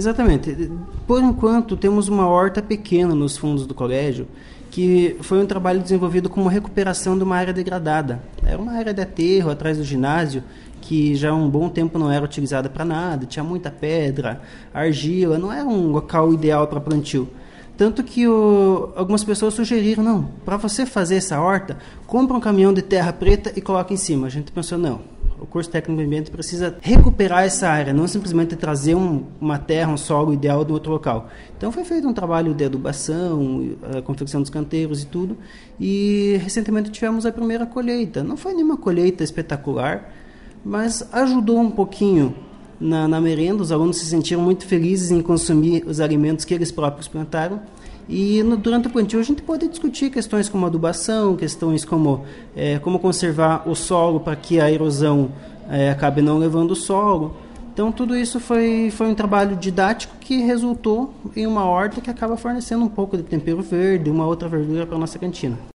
Exatamente. Por enquanto, temos uma horta pequena nos fundos do colégio, que foi um trabalho desenvolvido como recuperação de uma área degradada. Era uma área de aterro atrás do ginásio, que já há um bom tempo não era utilizada para nada, tinha muita pedra, argila, não era um local ideal para plantio. Tanto que algumas pessoas sugeriram, não, para você fazer essa horta, compra um caminhão de terra preta e coloca em cima. A gente pensou, não, o curso técnico do ambiente precisa recuperar essa área, não simplesmente trazer uma terra, um solo ideal de outro local. Então foi feito um trabalho de adubação, a confecção dos canteiros e tudo, e recentemente tivemos a primeira colheita. Não foi nenhuma colheita espetacular, mas ajudou um pouquinho na merenda. Os alunos se sentiram muito felizes em consumir os alimentos que eles próprios plantaram. E durante o plantio a gente pode discutir questões como adubação, questões como conservar o solo para que a erosão acabe não levando o solo. Então tudo isso foi um trabalho didático que resultou em uma horta que acaba fornecendo um pouco de tempero verde, uma outra verdura para a nossa cantina.